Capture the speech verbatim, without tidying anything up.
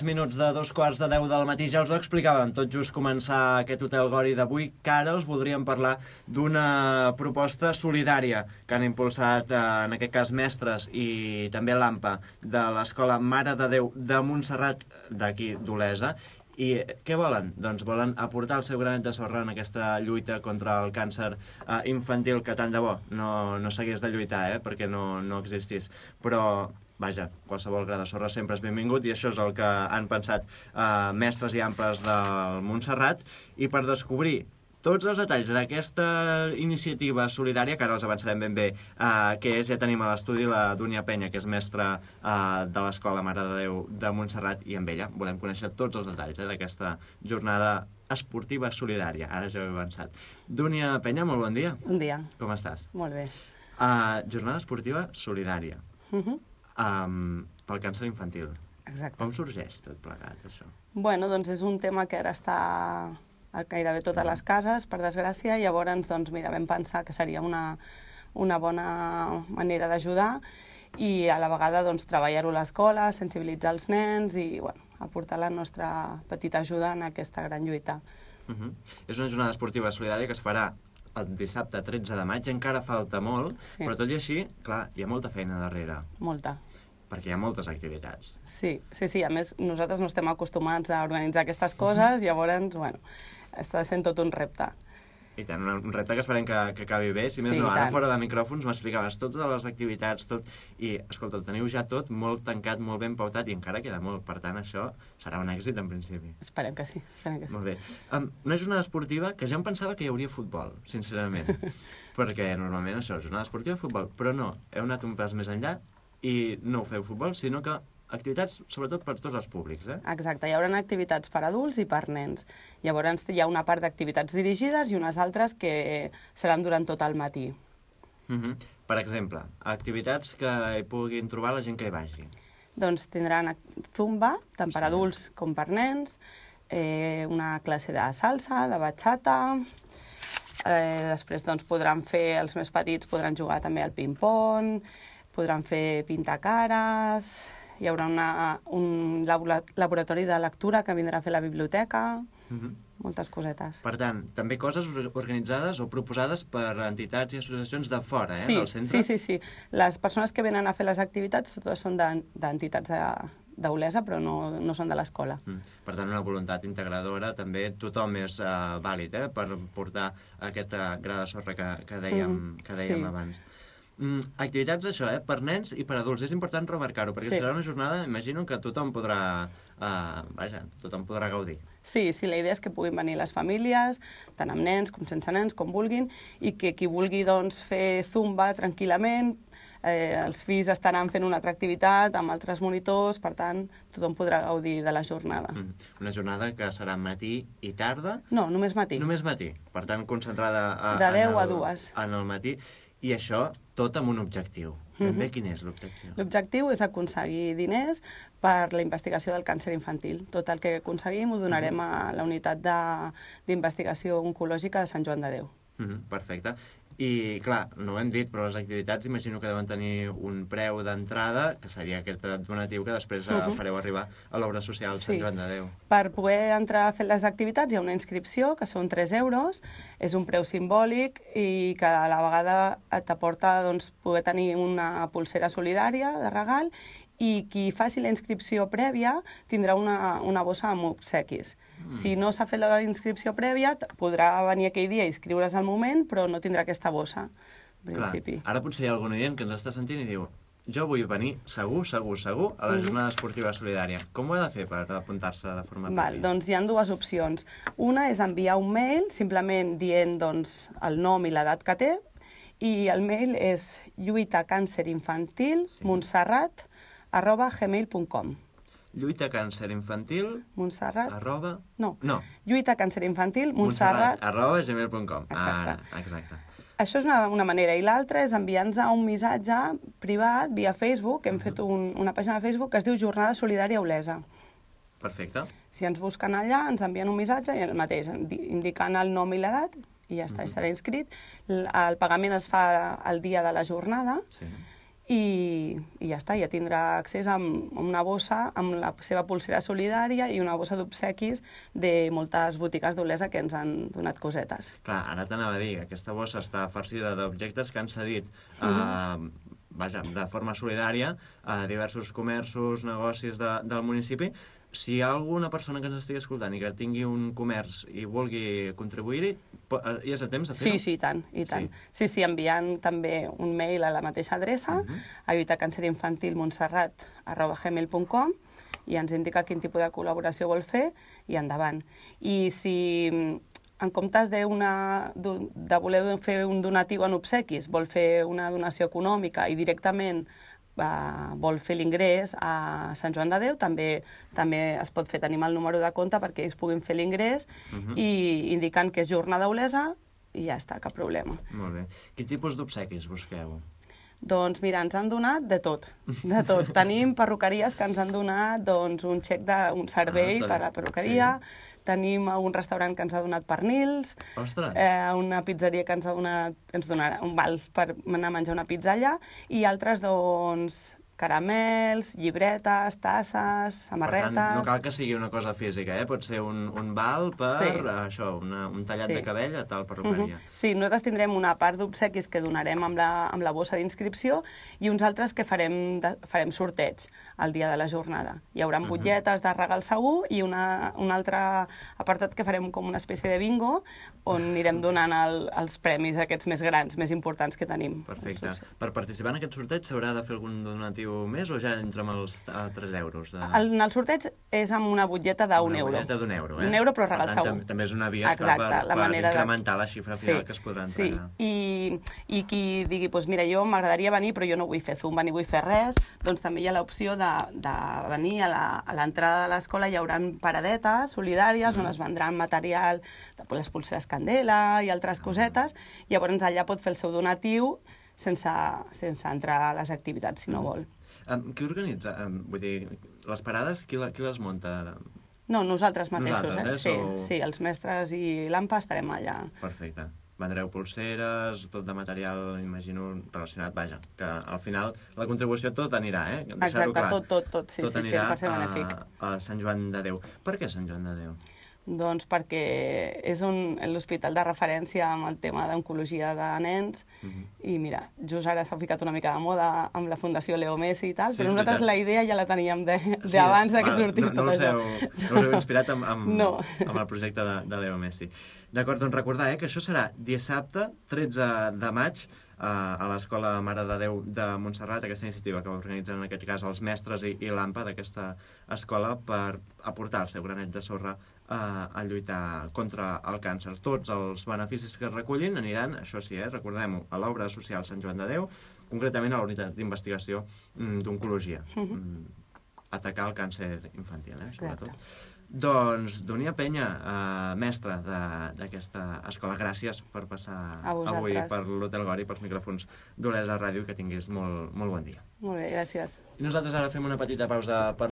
Minuts de dos quarts de deu del matí, ja us ho explicàvem, tot just començar aquest Hotel Gori d'avui, que ara els voldríem parlar d'una proposta solidària que han impulsat, en aquest cas, mestres i també l'AMPA de l'Escola Mare de Déu de Montserrat, d'aquí d'Olesa. I què volen? Doncs volen aportar el seu granet de sorra en aquesta lluita contra el càncer eh, infantil, que tant de bo no, no s'hagués de lluitar, eh, perquè no, no existís. Però, vaja, qualsevol gra de sorra sempre és benvingut, i això és el que han pensat eh, mestres i ampes del Montserrat. I per descobrir tots els detalls d'aquesta iniciativa solidària, que ara els avançarem ben bé eh, què és, ja tenim a l'estudi la Dúnia Penya, que és mestra eh, de l'Escola Mare de Déu de Montserrat, i amb ella volem conèixer tots els detalls eh, d'aquesta jornada esportiva solidària. Ara ja ho he avançat. Dúnia Penya, molt bon dia. Bon dia. Com estàs? Molt bé. Uh, jornada esportiva solidària. Uh -huh. um, pel càncer infantil. Exacte. Com sorgeix tot plegat, això? Bueno, doncs és un tema que ara està a gairebé totes les cases, per desgràcia, i llavors, doncs, mira, vam pensar que seria una, una bona manera d'ajudar i a la vegada, doncs, treballar-ho a l'escola, sensibilitzar els nens i, bueno, aportar la nostra petita ajuda en aquesta gran lluita. Uh -huh. És una jornada esportiva solidària que es farà el dissabte tretze de maig, encara falta molt, Sí. però tot i així, clar, hi ha molta feina darrere, Molta. perquè hi ha moltes activitats. Sí, sí, sí. A més, nosaltres no estem acostumats a organitzar aquestes coses, llavors, bueno, està sent tot un repte. I tant, un repte que esperem que, que acabi bé. Si més Sí, no, ara tant. fora de micròfons m'explicaves totes les activitats, tot, i, escolta, ho teniu ja tot molt tancat, molt ben pautat, i encara queda molt. Per tant, això serà un èxit en principi. Esperem que sí. Esperem que sí. Molt bé. Um, una jornada esportiva que ja em pensava que hi hauria futbol, sincerament. Perquè normalment això, jornada esportiva, futbol. Però no, heu anat un pas més enllà i no ho feu futbol, sinó que activitats, sobretot per tots els públics, eh? Exacte, hi haurà activitats per adults i per nens. Llavors hi ha una part d'activitats dirigides i unes altres que seran durant tot el matí. Uh -huh. Per exemple, activitats que hi puguin trobar la gent que hi vagi. Doncs tindran zumba, tant per Sí. adults com per nens, eh, una classe de salsa, de bachata, eh, després doncs, podran fer, els més petits podran jugar també al ping-pong, podran fer pintacares, hi haurà una, un laboratori de lectura que vindrà a fer la biblioteca, Uh -huh. moltes cosetes. Per tant, també coses organitzades o proposades per entitats i associacions de fora, eh, Sí, del centre? sí, sí, sí. Les persones que venen a fer les activitats totes són d'entitats de, d'Olesa, però no, no són de l'escola. Mm. Per tant, una voluntat integradora, també tothom és uh, vàlid, eh, per portar aquesta gra de sorra que, que dèiem, Mm, que dèiem sí. abans. Mm, activitats, això, eh, per nens i per adults. És important remarcar-ho, perquè Sí. serà una jornada, imagino, que tothom podrà, uh, vaja, tothom podrà gaudir. Sí, sí, la idea és que puguin venir les famílies, tant amb nens com sense nens, com vulguin, i que qui vulgui doncs, fer zumba tranquil·lament, eh, els fills estaran fent una altra activitat amb altres monitors, per tant, tothom podrà gaudir de la jornada. Mm. Una jornada que serà matí i tarda. No, només matí. Només matí. Per tant, concentrada a, De deu en el, a dues. en el matí. I això tot amb un objectiu. Ben bé, quin és l'objectiu? L'objectiu és aconseguir diners per la investigació del càncer infantil. Tot el que aconseguim ho donarem a la unitat d'investigació oncològica de Sant Joan de Déu. Mm-hmm, perfecte. I, clar, no ho hem dit, però les activitats imagino que deuen tenir un preu d'entrada, que seria aquest donatiu que després uh -huh. fareu arribar a l'obra social Sant Sí. Joan de Déu. Per poder entrar a fer les activitats hi ha una inscripció, que són tres euros, és un preu simbòlic i que a la vegada t'aporta doncs, poder tenir una pulsera solidària de regal, i qui faci la inscripció prèvia tindrà una, una bossa amb obsequis. Mm. Si no s'ha fet la inscripció prèvia, podrà venir aquell dia i inscriure's al moment, però no tindrà aquesta bossa, en principi. Clar, ara potser hi ha algun oient que ens està sentint i diu: jo vull venir segur, segur, segur a la jornada esportiva solidària. Com ho ha de fer per apuntar-se de forma Val, prèvia? doncs hi ha dues opcions. Una és enviar un mail, simplement dient doncs, el nom i l'edat que té, i el mail és lluita càncer infantil Sí. montserrat arroba gmail punt com. Lluita càncer infantil Montserrat... arroba... No, No, lluita càncer infantil montserrat... arroba gmail punt com. Exacte. Ara, exacte. Això és una, una manera. I l'altra és enviar-nos un missatge privat via Facebook. Hem fet un, una pàgina de Facebook que es diu Jornada Solidària Olesa. Perfecte. Si ens busquen allà, ens envien un missatge i el mateix, indicant el nom i l'edat, i ja està, estarà inscrit. El pagament es fa el dia de la jornada, Sí. i, i ja està, ja tindrà accés a una bossa amb la seva pulsera solidària i una bossa d'obsequis de moltes botigues d'Olesa que ens han donat cosetes. Clar, ara t'anava a dir, aquesta bossa està farcida d'objectes que han cedit eh, Mhm. vaja, de forma solidària a diversos comerços, negocis de, del municipi. Si hi ha alguna persona que ens estigui escoltant i que tingui un comerç i vulgui contribuir-hi, po- eh, hi és a temps de fer-ho? Sí, sí, i tant, i tant. Sí, sí, enviant també un mail a la mateixa adreça, Mhm. a lluitacancerinfantilmontserrat arroba gmail punt com, i ens indica quin tipus de col·laboració vol fer i endavant. I si en comptes de, una, de voler fer un donatiu en obsequis, vol fer una donació econòmica i directament Uh, vol fer l'ingrés a Sant Joan de Déu, també també es pot fer, tenim el número de compte perquè ells puguin fer l'ingrés Mhm. i indicant que és jornada olesa i ja està, cap problema. Molt bé. Quin tipus d'obsequis busqueu? Doncs mira, ens han donat de tot, de tot. Tenim perruqueries que ens han donat doncs, un xec d'un servei Ah, està per a bé. la perruqueria, Sí. tenim un restaurant que ens ha donat pernils, Ostres! eh, una pizzeria que ens ha donat, ens donarà un val per anar a menjar una pizza allà, i altres, doncs, caramels, llibretes, tasses, samarretes... Per tant, no cal que sigui una cosa física, eh? Pot ser un, un val per, Sí. eh, això, una, un tallat Sí. de cabell a tal perruqueria. Mhm. Sí, nosaltres tindrem una part d'obsequis que donarem amb la, amb la bossa d'inscripció i uns altres que farem, de, farem sorteig el dia de la jornada. Hi haurà Mhm. butlletes de regal segur i una, un altre apartat que farem com una espècie de bingo on anirem donant el, els premis aquests més grans, més importants que tenim. Perfecte. Els- Per participar en aquest sorteig s'haurà de fer algun donatiu més o ja entra amb els a tres euros? De... El, en el sorteig és amb una butlleta d'un Una euro. butlleta d'un euro, eh? Un euro, però regal per tant, segur. tam també és una via per, Exacte, per, la per manera de- incrementar la xifra final Sí, que es podrà sí. entregar. I, i qui digui, doncs mira, jo m'agradaria venir però jo no vull fer Zumba ni vull fer res, doncs també hi ha l'opció de, de venir a la- a l'entrada de l'escola, hi haurà paradetes solidàries Mm. on es vendran material, de les pulseres Candela i altres cosetes, llavors allà pot fer el seu donatiu sense, sense entrar a les activitats, si no vol. Um, qui organitza? Um, vull dir, les parades, qui, la, qui les munta? No, nosaltres mateixos, Nosaltres, eh? eh? Sí, Sou- sí, els mestres i l'AMPA estarem allà. Perfecte. Vendreu pulseres, tot de material, imagino, relacionat, vaja, que al final la contribució tot anirà, eh? Deixar-ho Exacte, clar. tot, tot, tot, sí, tot sí, anirà cent per cent a, benèfic. a Sant Joan de Déu. Per què Sant Joan de Déu? Doncs perquè és un, l'hospital de referència amb el tema d'oncologia de nens Mhm. i mira, just ara s'ha ficat una mica de moda amb la Fundació Leo Messi i tal, Sí, però és nosaltres veritat. la idea ja la teníem de, de Sí, abans de que val, sortís no, no tot us això. heu, no us heu inspirat amb, amb, No. amb el projecte de, de Leo Messi. D'acord, doncs recordar eh, que això serà dissabte, tretze de maig, eh, a l'Escola Mare de Déu de Montserrat, aquesta iniciativa que organitzen en aquest cas els mestres i, i l'AMPA d'aquesta escola per aportar el seu granet de sorra eh, a lluitar contra el càncer. Tots els beneficis que es recullin aniran, això sí, eh, recordem-ho, a l'obra social Sant Joan de Déu, concretament a la unitat d'investigació mm, d'oncologia. Mm, atacar el càncer infantil, eh, sobretot. Exacte. Doncs, Dunia Penya, eh, mestra de- d'aquesta escola, gràcies per passar A vosaltres. avui per l'Hotel Gori, pels micròfons d'Olesa Ràdio, que tinguis molt, molt bon dia. Molt bé, gràcies. I nosaltres ara fem una petita pausa per